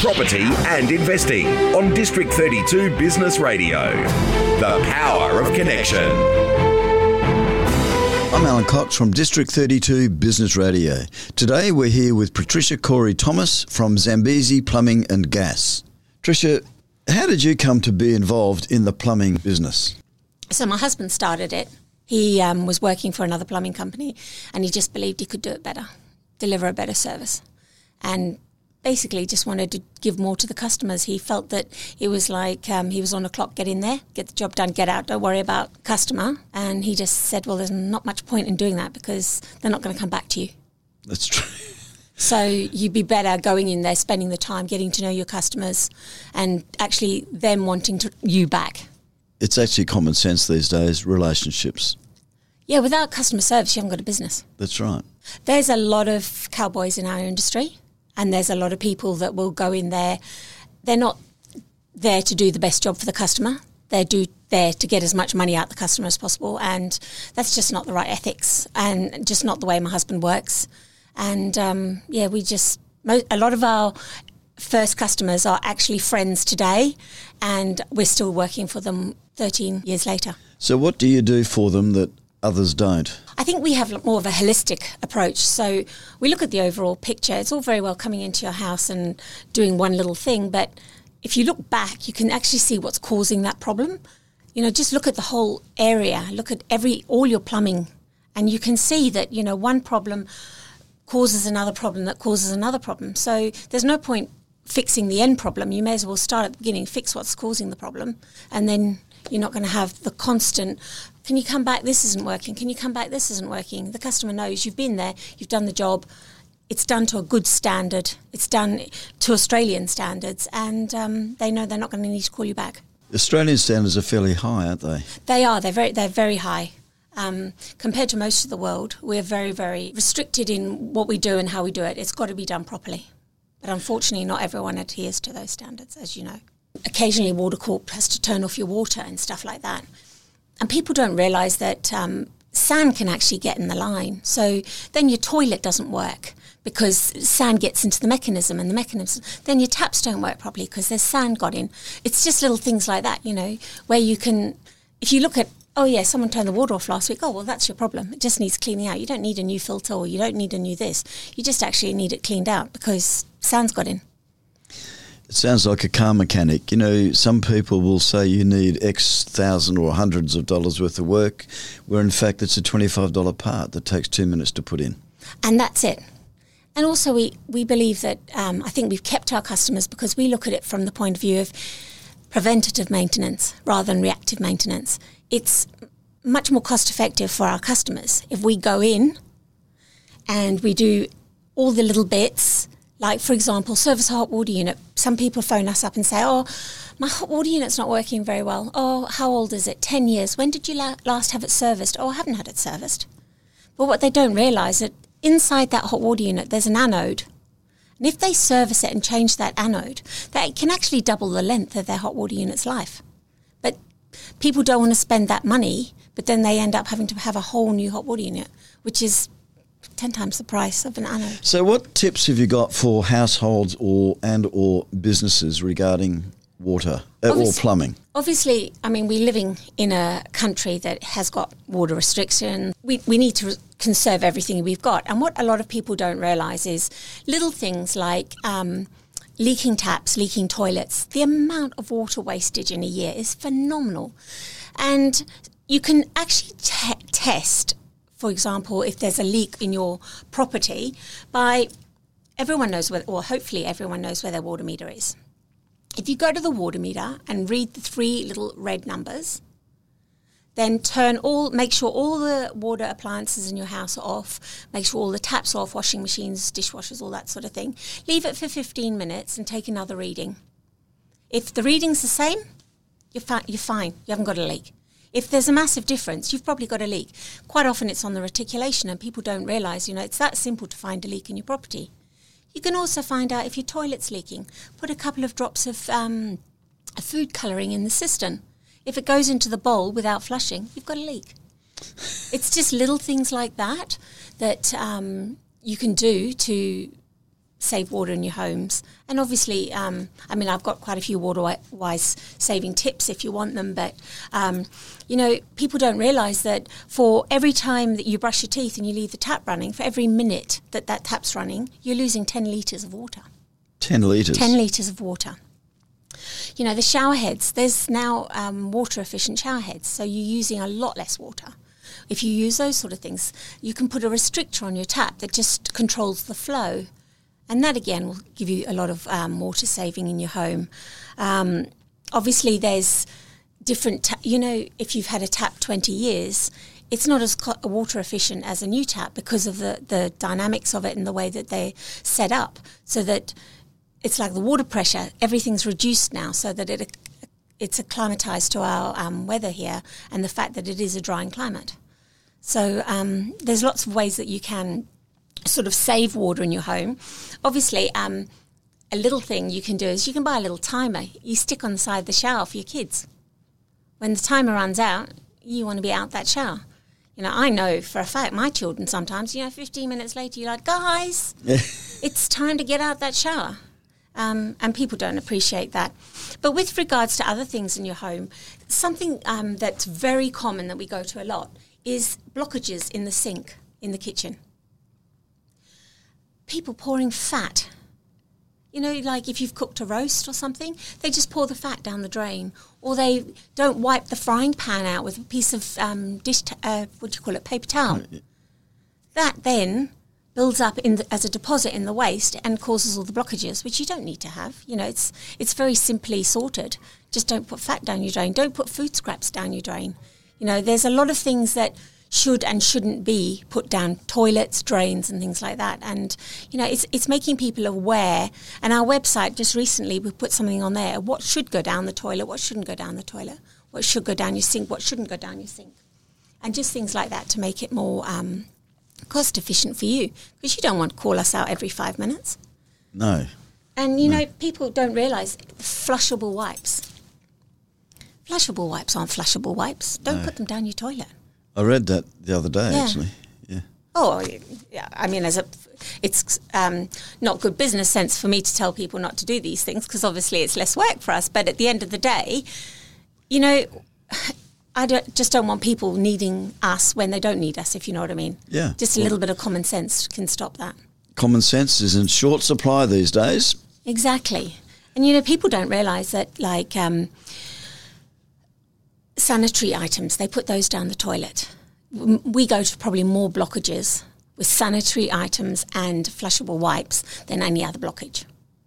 property and investing on District 32 Business Radio. The power of connection. I'm Alan Cox from District 32 Business Radio. Today we're here with Patricia Corey Thomas from Zambezi Plumbing and Gas. Tricia, how did you come to be involved in the plumbing business? So my husband started it. He was working for another plumbing company and he just believed he could do it better, deliver a better service, and basically just wanted to give more to the customers. He felt that it was like he was on a clock, get in there, get the job done, get out, don't worry about customer. And he just said, well, there's not much point in doing that because they're not going to come back to you. That's true. So you'd be better going in there, spending the time, getting to know your customers and actually them wanting you back. It's actually common sense these days, relationships. Yeah, without customer service, you haven't got a business. That's right. There's a lot of cowboys in our industry. And there's a lot of people that will go in there. They're not there to do the best job for the customer. They're there to get as much money out the customer as possible. And that's just not the right ethics and just not the way my husband works. And, a lot of our first customers are actually friends today. And we're still working for them 13 years later. So what do you do for them that others don't? I think we have more of a holistic approach. So we look at the overall picture. It's all very well coming into your house and doing one little thing, but if you look back, you can actually see what's causing that problem. You know, just look at the whole area, look at all your plumbing, and you can see that, you know, one problem causes another problem that causes another problem. So there's no point fixing the end problem. You may as well start at the beginning, fix what's causing the problem, and then you're not going to have the constant, can you come back, this isn't working, can you come back, this isn't working. The customer knows you've been there, you've done the job, it's done to a good standard, it's done to Australian standards, and they know they're not going to need to call you back. Australian standards are fairly high, aren't they? They are, they're very high. Compared to most of the world, we're very, very restricted in what we do and how we do it. It's got to be done properly. But unfortunately, not everyone adheres to those standards, as you know. Occasionally, Water Corp has to turn off your water and stuff like that. And people don't realise that sand can actually get in the line. So then your toilet doesn't work because sand gets into the mechanism and the mechanism. Then your taps don't work properly because there's sand got in. It's just little things like that, you know, where you can, if you look at, oh yeah, someone turned the water off last week. Oh, well, that's your problem. It just needs cleaning out. You don't need a new filter or you don't need a new this. You just actually need it cleaned out because sand's got in. It sounds like a car mechanic. You know, some people will say you need X thousand or hundreds of dollars worth of work, where in fact it's a $25 part that takes 2 minutes to put in. And that's it. And also we believe that, I think we've kept our customers because we look at it from the point of view of preventative maintenance rather than reactive maintenance. It's much more cost effective for our customers if we go in and we do all the little bits. Like, for example, service a hot water unit. Some people phone us up and say, oh, my hot water unit's not working very well. Oh, how old is it? 10 years. When did you last have it serviced? Oh, I haven't had it serviced. But what they don't realise is that inside that hot water unit, there's an anode. And if they service it and change that anode, that can actually double the length of their hot water unit's life. But people don't want to spend that money, but then they end up having to have a whole new hot water unit, which is 10 times the price of an anode. So what tips have you got for households or businesses regarding water or plumbing? Obviously, I mean, we're living in a country that has got water restrictions. We need to conserve everything we've got. And what a lot of people don't realise is little things like leaking taps, leaking toilets. The amount of water wastage in a year is phenomenal. And you can actually test, for example, if there's a leak in your property by, everyone knows where, or hopefully everyone knows where their water meter is. If you go to the water meter and read the 3 little red numbers, then make sure all the water appliances in your house are off, make sure all the taps are off, washing machines, dishwashers, all that sort of thing. Leave it for 15 minutes and take another reading. If the reading's the same, you're fine. You haven't got a leak. If there's a massive difference, you've probably got a leak. Quite often it's on the reticulation and people don't realise, it's that simple to find a leak in your property. You can also find out if your toilet's leaking. Put a couple of drops of food colouring in the cistern. If it goes into the bowl without flushing, you've got a leak. It's just little things like that you can do to save water in your homes. And obviously, I've got quite a few water-wise saving tips if you want them, but, people don't realise that for every time that you brush your teeth and you leave the tap running, for every minute that tap's running, you're losing 10 litres of water. 10 litres? 10 litres of water. The shower heads, there's now water-efficient shower heads, so you're using a lot less water. If you use those sort of things, you can put a restrictor on your tap that just controls the flow. And that, again, will give you a lot of water saving in your home. Obviously, there's different, if you've had a tap 20 years, it's not as water efficient as a new tap because of the dynamics of it and the way that they're set up. So that it's like the water pressure, everything's reduced now so that it's acclimatized to our weather here and the fact that it is a drying climate. So there's lots of ways that you can sort of save water in your home. Obviously, a little thing you can do is you can buy a little timer you stick on the side of the shower for your kids. When the timer runs out, you want to be out that shower. I know for a fact my children sometimes, 15 minutes later, you're like, guys, it's time to get out that shower. And people don't appreciate that. But with regards to other things in your home, something that's very common that we go to a lot is blockages in the sink in the kitchen. People pouring fat. Like if you've cooked a roast or something, they just pour the fat down the drain. Or they don't wipe the frying pan out with a piece of paper towel. That then builds up as a deposit in the waste and causes all the blockages, which you don't need to have. It's very simply sorted. Just don't put fat down your drain. Don't put food scraps down your drain. There's a lot of things that should and shouldn't be put down, toilets, drains and things like that. And, it's making people aware. And our website, just recently, we put something on there, what should go down the toilet, what shouldn't go down the toilet, what should go down your sink, what shouldn't go down your sink. And just things like that to make it more cost efficient for you, because you don't want to call us out every 5 minutes. No. And, people don't realise flushable wipes. Flushable wipes aren't flushable wipes. Don't put them down your toilet. I read that the other day, actually. Yeah. Oh, yeah. It's not good business sense for me to tell people not to do these things because obviously it's less work for us. But at the end of the day, I don't want people needing us when they don't need us, if you know what I mean. Yeah. Just a little bit of common sense can stop that. Common sense is in short supply these days. Exactly. And, people don't realise that, like, sanitary items, they put those down the toilet. We go to probably more blockages with sanitary items and flushable wipes than any other blockage.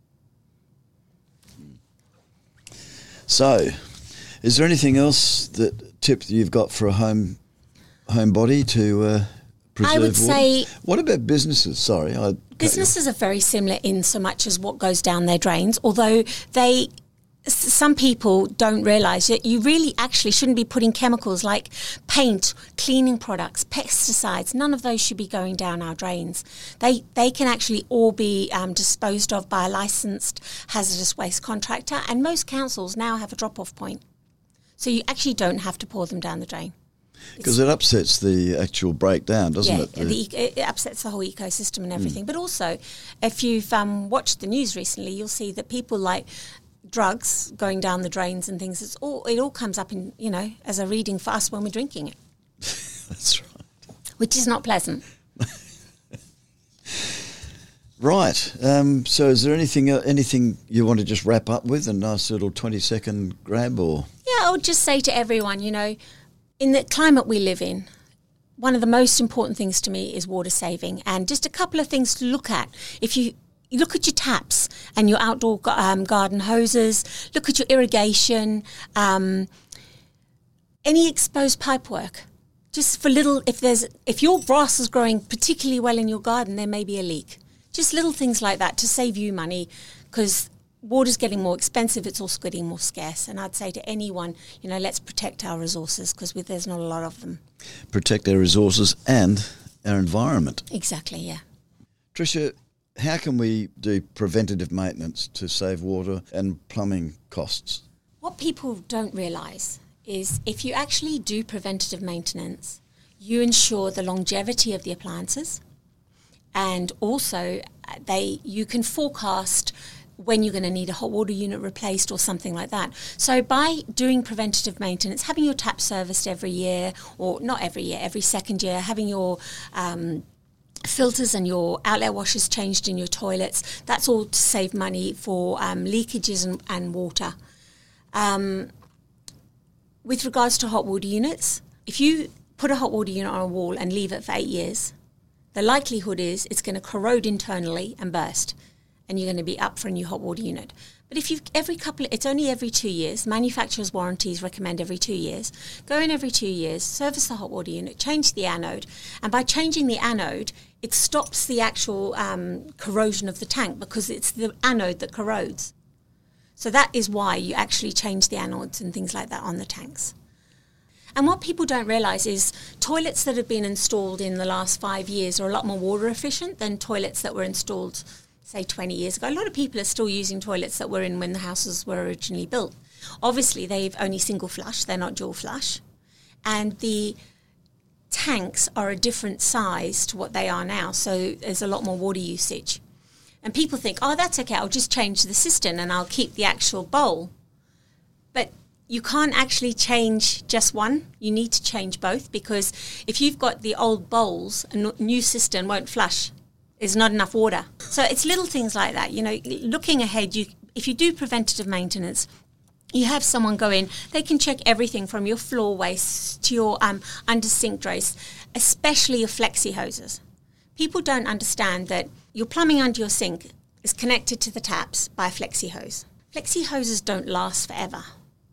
So, is there anything else tip you've got for a homebody to preserve I would water? say... What about businesses? Sorry. Businesses are very similar in so much as what goes down their drains, although some people don't realise that you really actually shouldn't be putting chemicals like paint, cleaning products, pesticides. None of those should be going down our drains. They can actually all be disposed of by a licensed hazardous waste contractor, and most councils now have a drop-off point. So you actually don't have to pour them down the drain. Because it upsets the actual breakdown, doesn't it? It upsets the whole ecosystem and everything. But also, if you've watched the news recently, you'll see that people like drugs going down the drains and things. It all comes up in as a reading for us when we're drinking it. That's right. Which is not pleasant. Right. So, is there anything you want to just wrap up with? A nice little 20-second grab, or? Yeah, I would just say to everyone, in the climate we live in, one of the most important things to me is water saving, and just a couple of things to look at. If you look at your taps and your outdoor garden hoses, look at your irrigation, any exposed pipework. Just for if your grass is growing particularly well in your garden, there may be a leak. Just little things like that to save you money, because water's getting more expensive, it's also getting more scarce. And I'd say to anyone, let's protect our resources, because there's not a lot of them. Protect our resources and our environment. Exactly, yeah. Tricia, how can we do preventative maintenance to save water and plumbing costs? What people don't realise is if you actually do preventative maintenance, you ensure the longevity of the appliances, and also you can forecast when you're going to need a hot water unit replaced or something like that. So by doing preventative maintenance, having your tap serviced every year, or not every year, every second year, having your filters and your outlet washers changed in your toilets, that's all to save money for leakages and water. With regards to hot water units, if you put a hot water unit on a wall and leave it for 8 years, the likelihood is it's going to corrode internally and burst, and you're going to be up for a new hot water unit. But if it's only every 2 years. Manufacturers' warranties recommend every 2 years. Go in every 2 years, service the hot water unit, change the anode, and by changing the anode, it stops the actual corrosion of the tank, because it's the anode that corrodes. So that is why you actually change the anodes and things like that on the tanks. And what people don't realise is toilets that have been installed in the last 5 years are a lot more water efficient than toilets that were installed, say, 20 years ago. A lot of people are still using toilets that were in when the houses were originally built. Obviously, they've only single flush, they're not dual flush. And the tanks are a different size to what they are now, so there's a lot more water usage. And people think, oh, that's okay, I'll just change the cistern and I'll keep the actual bowl. But you can't actually change just one. You need to change both, because if you've got the old bowls, a new cistern won't flush. There's not enough water. So it's little things like that. You know, looking ahead, if you do preventative maintenance, you have someone go in, they can check everything from your floor waste to your under sink drains, especially your flexi hoses. People don't understand that your plumbing under your sink is connected to the taps by a flexi hose. Flexi hoses don't last forever.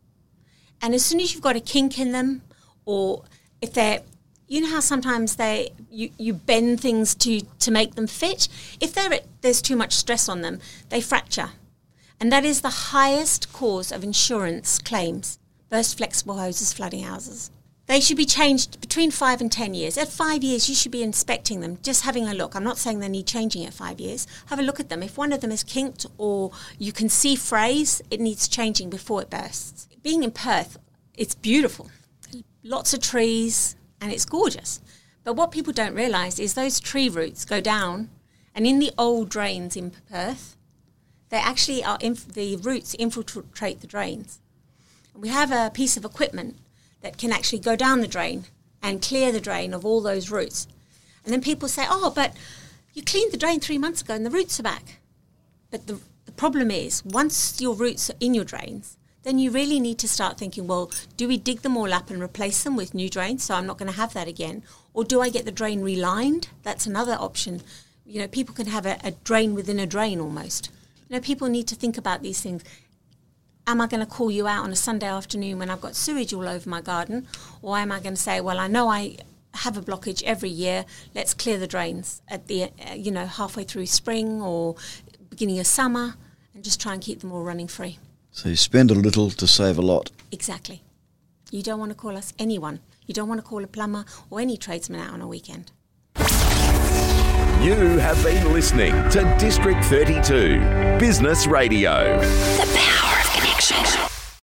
And as soon as you've got a kink in them, or if they're, you know how sometimes you bend things to make them fit? If there's too much stress on them, they fracture. And that is the highest cause of insurance claims, burst flexible hoses flooding houses. They should be changed between 5 and 10 years. At 5 years, you should be inspecting them, just having a look. I'm not saying they need changing at 5 years. Have a look at them. If one of them is kinked or you can see frays, it needs changing before it bursts. Being in Perth, it's beautiful. Lots of trees, and it's gorgeous. But what people don't realise is those tree roots go down, and in the old drains in Perth, they actually are the roots infiltrate the drains. And we have a piece of equipment that can actually go down the drain and clear the drain of all those roots. And then people say, oh, but you cleaned the drain 3 months ago and the roots are back. But the problem is, once your roots are in your drains, then you really need to start thinking, well, do we dig them all up and replace them with new drains, so I'm not going to have that again? Or do I get the drain relined? That's another option. You know, people can have a drain within a drain almost. You know, people need to think about these things. Am I going to call you out on a Sunday afternoon when I've got sewage all over my garden? Or am I going to say, well, I know I have a blockage every year, let's clear the drains at the, halfway through spring or beginning of summer, and just try and keep them all running free. So you spend a little to save a lot. Exactly. You don't want to call us anyone. You don't want to call a plumber or any tradesman out on a weekend. You have been listening to District 32 Business Radio. The power of connection.